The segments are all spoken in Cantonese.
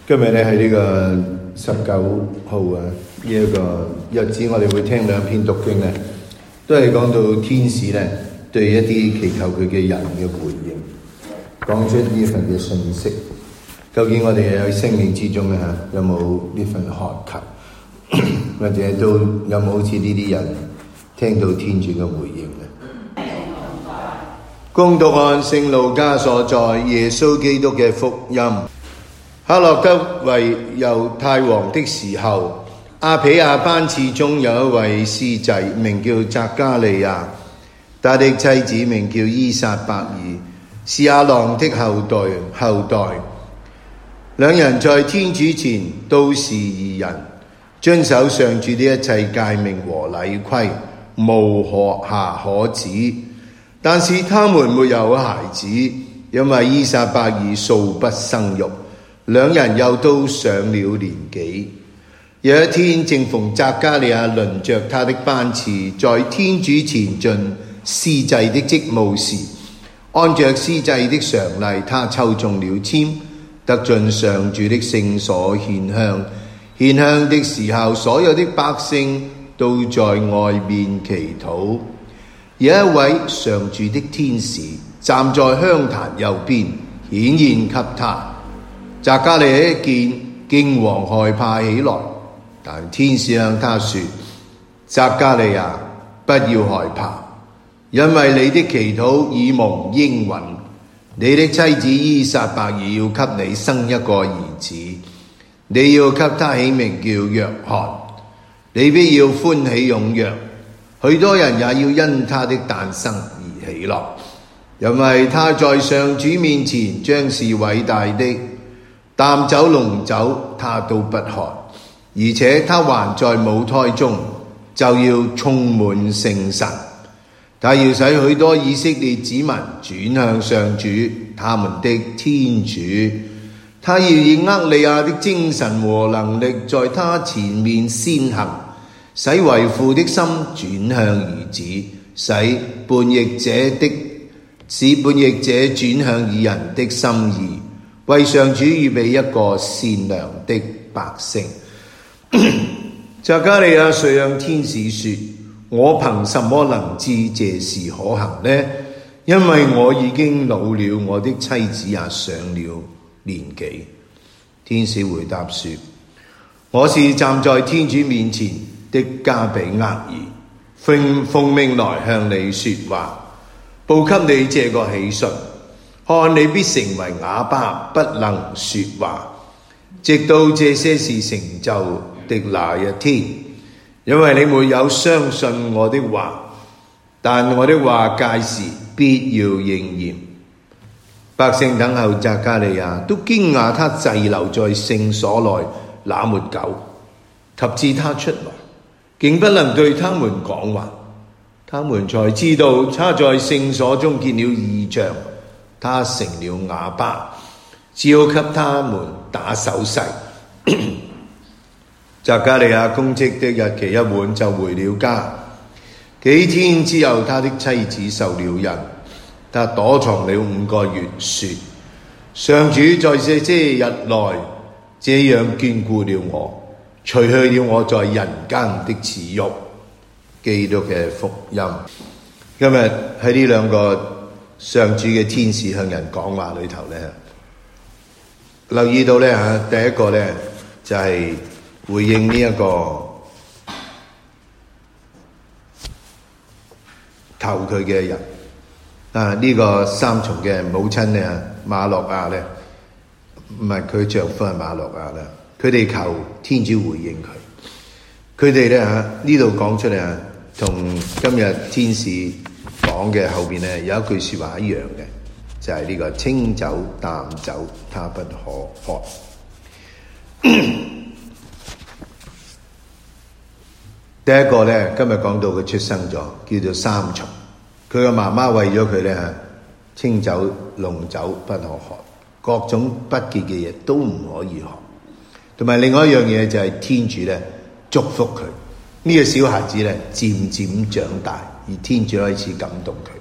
今日咧喺呢個19號呢一個日子，我哋會聽兩篇讀經咧，都係講到天使咧對一啲祈求佢嘅人嘅回應，講出呢份嘅信息。究竟我哋喺生命之中咧有冇呢份渴求，或者都有冇好似呢啲人聽到天主嘅回應咧？恭讀按聖路加所載耶穌基督嘅福音。黑落德為猶太王的時候，阿彼亞班次中有一位司祭，名叫匝加利亞，他的妻子名叫依撒伯爾，是亞郎的後代。兩人在天主前都是義人，遵守上主的一切誡命和禮規，無瑕可指。但是他們沒有孩子，因為依撒伯爾素不生育，兩人又都上了年紀。有一天，正逢匝加利亞輪着他的班次，在天主前盡司祭的職務時，按着司祭的常例，他抽中了籤，得進上主的聖所獻香。獻香的時候，所有的百姓都在外面祈禱。有一位上主的天使站在香壇右邊，顯現給他。匝加利亞一見，驚惶害怕起來，但天使向他說：匝加利亞，不要害怕，因為你的祈禱已蒙應允。你的妻子依撒伯爾要給你生一個兒子，你要給他起名叫若翰。你必要歡喜踴躍，許多人也要因他的誕生而喜樂，因為他在上主面前將是偉大的。淡酒濃酒他都不喝，而且他還在母胎中，就要充滿聖神。他要使許多以色列子民轉向上主他們的天主。他要以厄利亞的精神和能力在他前面先行，使為父的心轉向兒子，使叛逆者轉向義人的心意，為上主預備一個善良的百姓。匝加利亞遂向天使說：我憑什麼能知這事可行呢？因為我已經老了，我的妻子也上了年紀。天使回答說：我是站在天主面前的加俾額爾，奉命來向你說話，報給你這個喜訊。看你必成為啞巴，不能說話，直到這些事成就的那一天。因為你沒有相信我的話，但我的話屆時必要應驗。百姓等候匝加利亞，都驚訝他滯留在聖所內那麼久，及至他出來，竟不能對他們講話。他們才知道他在聖所中見了異象，他成了啞巴，只好給他們打手勢。匝加利亞供職的日期一滿，就回了家。幾天之後，他的妻子受了孕，他躲藏了5個月，說：上主在這些日內這樣眷顧了我，除去了我在人間的恥辱。基督嘅福音。今日喺呢兩個上主嘅天使向人講話裏頭咧，留意到咧第一個咧就係回應呢一個求佢嘅人呢個三重嘅母親咧馬諾亞咧，唔係佢丈夫係馬諾亞啦，佢哋求天主回應佢哋咧呢度講出嚟同今日天使講嘅後邊咧有一句說話一樣嘅，就係呢個清酒淡酒他不可喝。第一個咧今日講到佢出生咗，叫做三重。佢嘅媽媽為咗佢咧清酒濃酒不可喝，各種不潔嘅嘢都唔可以喝。同埋另外一樣嘢就係天主咧祝福佢。呢個小孩子咧漸漸長大，而天主開始感動佢。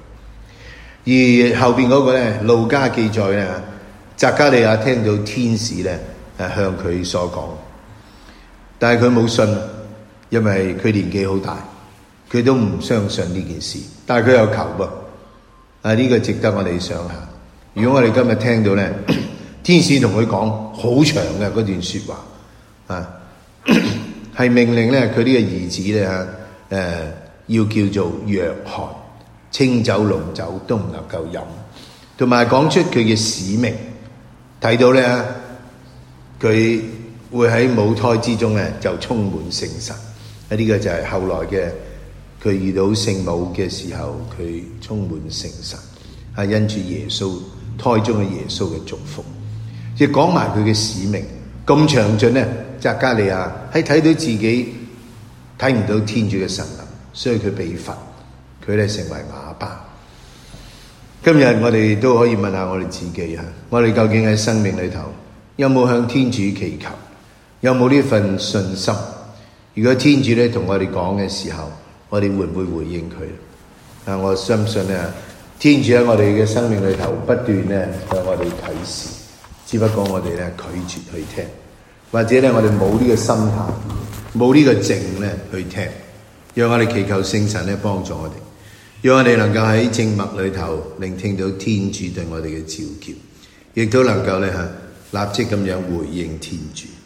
而後邊嗰個咧路加記載咧，匝加利亞聽到天使咧向佢所講，但係佢冇信，因為佢年紀好大，佢都唔相信呢件事，但係佢有求噃。呢個值得我哋想下。如果我哋今日聽到咧，天使同佢講好長嘅嗰段說話，係命令咧佢呢個兒子咧要叫做約翰，清酒濃酒都唔能夠飲，同埋講出佢嘅使命，睇到咧佢會喺母胎之中咧就充滿聖神。呢個就係後來嘅佢遇到聖母嘅時候，佢充滿聖神，因住耶穌胎中嘅耶穌嘅祝福，亦講埋佢嘅使命咁詳盡咧。匝加利亞喺睇到自己睇唔到天主嘅神能，所以佢被罰，佢咧成為啞巴。今日我哋都可以問下我哋自己，我哋究竟喺生命裏頭有冇向天主祈求，有冇呢份信心？如果天主咧同我哋講嘅時候，我哋會唔會回應佢？我相信咧，天主喺我哋嘅生命裏頭不斷咧向我哋啟示，只不過我哋咧拒絕去聽，或者咧我哋冇呢個心態，冇呢個靜咧去聽。讓我哋祈求聖神咧幫助我哋，讓我哋能夠喺靜默裏頭聆聽到天主對我哋嘅召叫，亦都能夠咧立即咁樣回應天主。